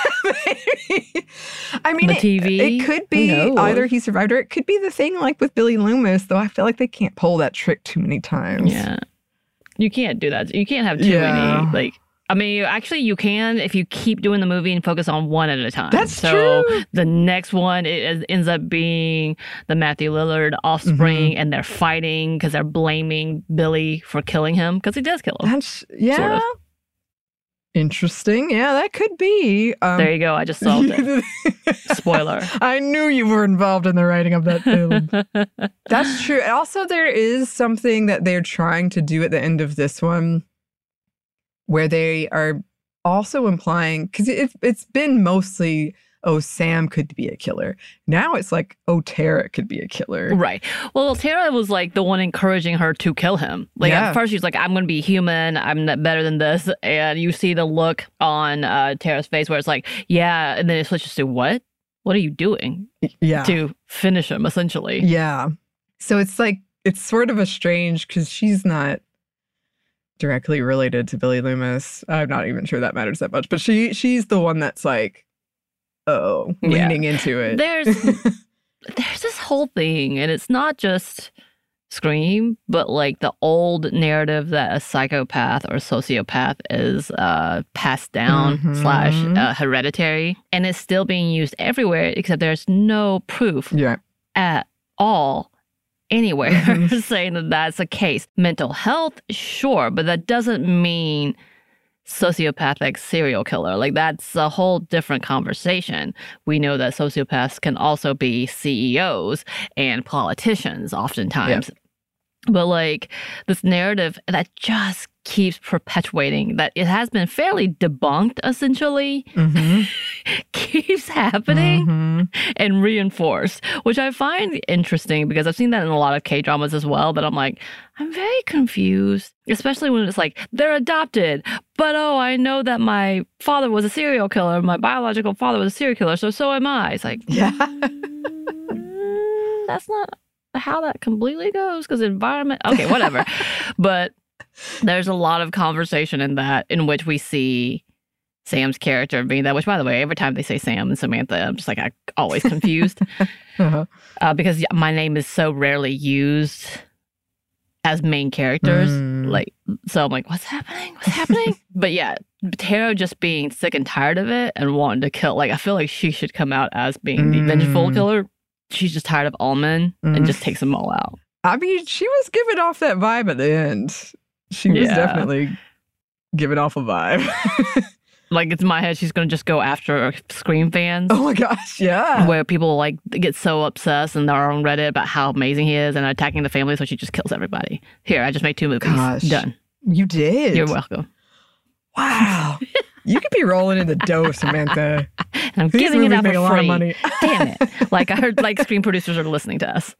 I mean, the TV, it could be either he survived or it could be the thing like with Billy Loomis, though I feel like they can't pull that trick too many times. Yeah. You can't do that. You can't have too many. I mean, actually, you can if you keep doing the movie and focus on one at a time. That's true. So the next one ends up being the Matthew Lillard offspring, and they're fighting because they're blaming Billy for killing him because he does kill him. That's, sort of. Interesting. Yeah, that could be. There you go. I just solved it. Spoiler. I knew you were involved in the writing of that film. That's true. Also, there is something that they're trying to do at the end of this one where they are also implying, because it's been mostly, oh, Sam could be a killer. Now it's like, oh, Tara could be a killer. Right. Well, Tara was like the one encouraging her to kill him. At first she's like, I'm going to be human. I'm better than this. And you see the look on Tara's face where it's like, yeah. And then it switches to what? What are you doing? Yeah. To finish him, essentially. Yeah. So it's like, it's sort of a strange, because she's not directly related to Billy Loomis. I'm not even sure that matters that much. But she's the one that's like, leaning into it. There's this whole thing, and it's not just Scream, but like the old narrative that a psychopath or sociopath is passed down / hereditary, and it's still being used everywhere, except there's no proof at all anywhere saying that that's the case. Mental health, sure, but that doesn't mean sociopathic serial killer. Like, that's a whole different conversation. We know that sociopaths can also be CEOs and politicians oftentimes. But like this narrative that just keeps perpetuating, that it has been fairly debunked essentially, keeps happening and reinforced, which I find interesting because I've seen that in a lot of K-dramas as well. But I'm like, I'm very confused, especially when it's like, they're adopted, but I know that my father was a serial killer. My biological father was a serial killer, so am I. It's like, that's not how that completely goes, because environment, okay, whatever. But there's a lot of conversation in which we see Sam's character being that, which, by the way, every time they say Sam and Samantha, I'm just like, I'm always confused because my name is so rarely used as main characters. So I'm like, what's happening? But yeah, Tara just being sick and tired of it and wanting to kill, like, I feel like she should come out as being the vengeful killer. She's just tired of all men and just takes them all out. I mean, she was giving off that vibe at the end. She was definitely giving off a vibe. Like, it's in my head, she's going to just go after Scream fans. Oh my gosh, yeah. Where people like get so obsessed and they're on Reddit about how amazing he is and attacking the family, so she just kills everybody. Here, I just made 2 movies. Gosh. Done. You did. You're welcome. Wow. You could be rolling in the dough, Samantha. And I'm These giving it movies out make for a lot free. of money. Damn it. Like, I heard like Scream producers are listening to us.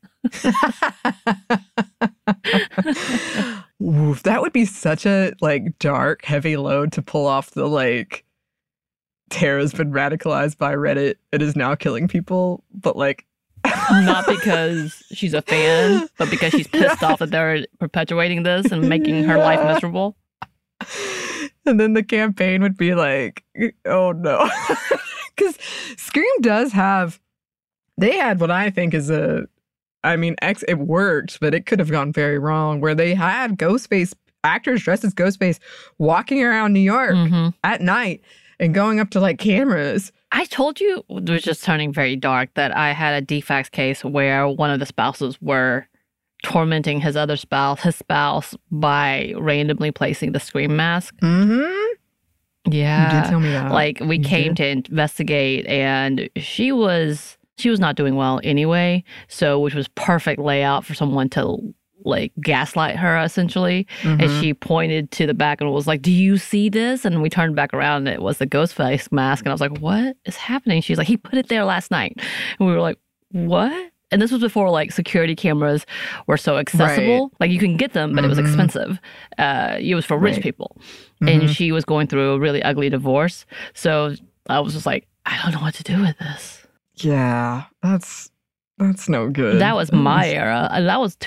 Oof, that would be such a like dark, heavy load to pull off the like Tara's been radicalized by Reddit. It is now killing people, but like Not because she's a fan, but because she's pissed off that they're perpetuating this and making her life miserable. And then the campaign would be like, oh no. Because Scream does have, they had what I think is it worked, but it could have gone very wrong, where they had Ghostface, actors dressed as Ghostface, walking around New York at night and going up to like cameras. I told you, it was just turning very dark, that I had a DFAX case where one of the spouses were tormenting his spouse, by randomly placing the Scream mask. Yeah. You did tell me that. Like, we came to investigate, and she was not doing well anyway, so which was perfect layout for someone to like gaslight her, essentially. And she pointed to the back and was like, "Do you see this?" And we turned back around and it was the Ghostface mask. And I was like, "What is happening?" She's like, "He put it there last night." And we were like, "What?" And this was before like security cameras were so accessible. Right. Like, you can get them, but it was expensive. It was for rich people. And she was going through a really ugly divorce. So I was just like, I don't know what to do with this. Yeah, that's no good. That was my era. That was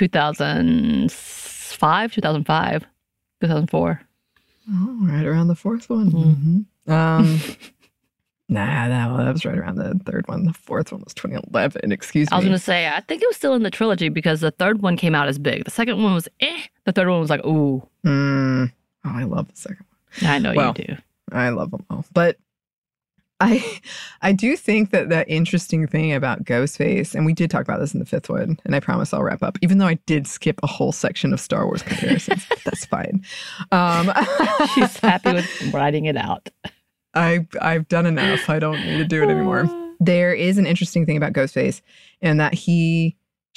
2005, 2004. Oh, right around the 4th one. That was right around the 3rd one. The 4th one was 2011. Excuse me. I was going to say, I think it was still in the trilogy because the 3rd one came out as big. The 2nd one was The 3rd one was like, ooh. Oh, I love the 2nd one. I know you do. I love them all. But I do think that the interesting thing about Ghostface, and we did talk about this in the 5th one, and I promise I'll wrap up, even though I did skip a whole section of Star Wars comparisons. That's fine. She's happy with writing it out. I've done enough. I don't need to do it anymore. There is an interesting thing about Ghostface, and that they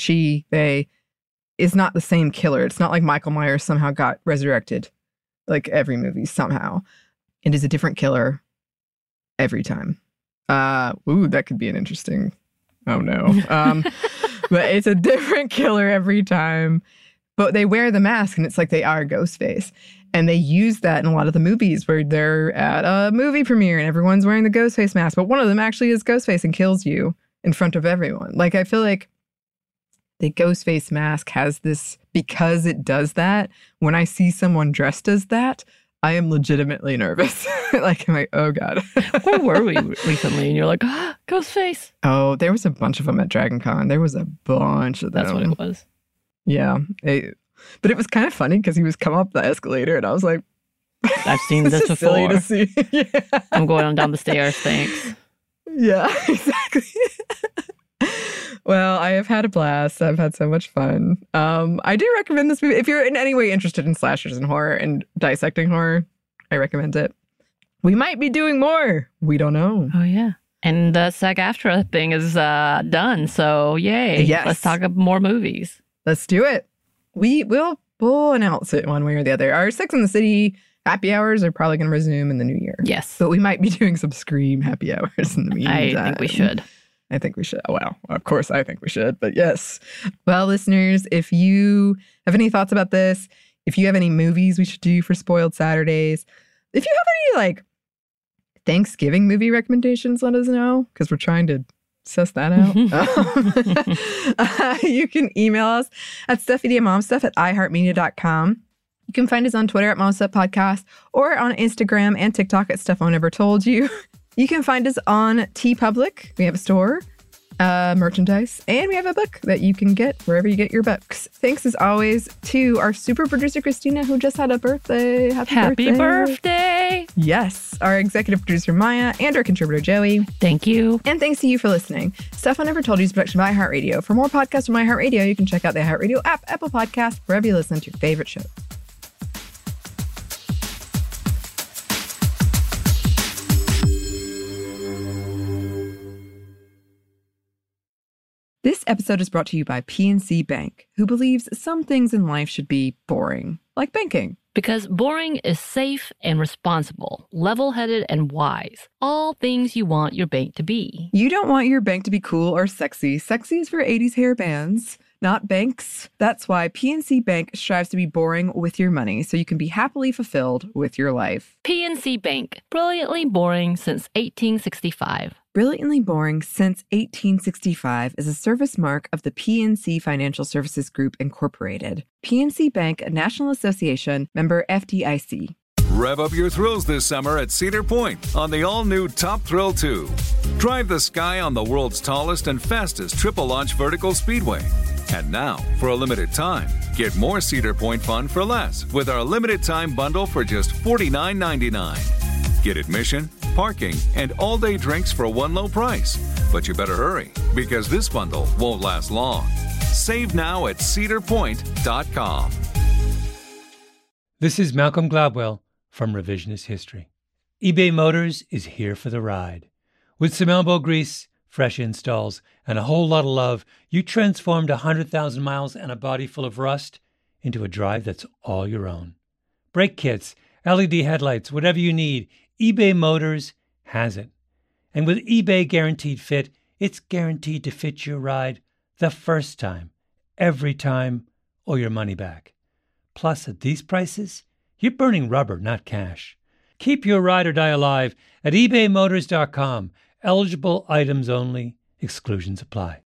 is not the same killer. It's not like Michael Myers somehow got resurrected, like every movie somehow. It is a different killer every time. That could be an interesting. Oh no. But it's a different killer every time. But they wear the mask, and it's like they are Ghostface. And they use that in a lot of the movies where they're at a movie premiere and everyone's wearing the Ghostface mask, but one of them actually is Ghostface and kills you in front of everyone. Like, I feel like the Ghostface mask has this, because it does that, when I see someone dressed as that, I am legitimately nervous. Like, I'm like, oh God. Where were we recently? And you're like, Ghostface. Oh, there was a bunch of them at Dragon Con. There was a bunch of them. That's what it was. Yeah. But it was kind of funny because he was coming up the escalator and I was like, I've seen this before. Silly to see. Yeah. I'm going on down the stairs, thanks. Yeah, exactly. Well, I have had a blast. I've had so much fun. I do recommend this movie. If you're in any way interested in slashers and horror and dissecting horror, I recommend it. We might be doing more. We don't know. Oh, yeah. And the SAG-AFTRA thing is done. So, yay. Yes. Let's talk about more movies. Let's do it. We'll announce it one way or the other. Our Sex and the City happy hours are probably going to resume in the new year. Yes. But we might be doing some Scream happy hours in the meantime. I think we should. I think we should. Well, of course, I think we should. But yes. Well, listeners, if you have any thoughts about this, if you have any movies we should do for Spoiled Saturdays, if you have any like Thanksgiving movie recommendations, let us know, because we're trying to suss that out. You can email us at stuffmediamomstuff@iheartmedia.com. You can find us on Twitter at MomStuffPodcast or on Instagram and TikTok at Stuff I Never Told You. You can find us on TeePublic. We have a store, merchandise, and we have a book that you can get wherever you get your books. Thanks as always to our super producer, Christina, who just had a birthday. Happy birthday. Yes. Our executive producer, Maya, and our contributor, Joey. Thank you. And thanks to you for listening. Stuff I Never Told You is a production by iHeartRadio. For more podcasts from iHeartRadio, you can check out the iHeartRadio app, Apple Podcasts, wherever you listen to your favorite shows. episode is brought to you by PNC Bank, who believes some things in life should be boring, like banking. Because boring is safe and responsible, level-headed and wise. All things you want your bank to be. You don't want your bank to be cool or sexy. Sexy is for 80s hair bands, not banks. That's why PNC Bank strives to be boring with your money so you can be happily fulfilled with your life. PNC Bank, brilliantly boring since 1865. Brilliantly Boring Since 1865 is a service mark of the PNC Financial Services Group, Incorporated. PNC Bank, a National Association, member FDIC. Rev up your thrills this summer at Cedar Point on the all-new Top Thrill 2. Drive the sky on the world's tallest and fastest triple-launch vertical speedway. And now, for a limited time, get more Cedar Point fun for less with our limited-time bundle for just $49.99. Get admission, parking, and all-day drinks for one low price. But you better hurry, because this bundle won't last long. Save now at cedarpoint.com. This is Malcolm Gladwell from Revisionist History. eBay Motors is here for the ride. With some elbow grease, fresh installs, and a whole lot of love, you transformed 100,000 miles and a body full of rust into a drive that's all your own. Brake kits, LED headlights, whatever you need, eBay Motors has it. And with eBay Guaranteed Fit, it's guaranteed to fit your ride the first time, every time, or your money back. Plus, at these prices, you're burning rubber, not cash. Keep your ride or die alive at ebaymotors.com. Eligible items only. Exclusions apply.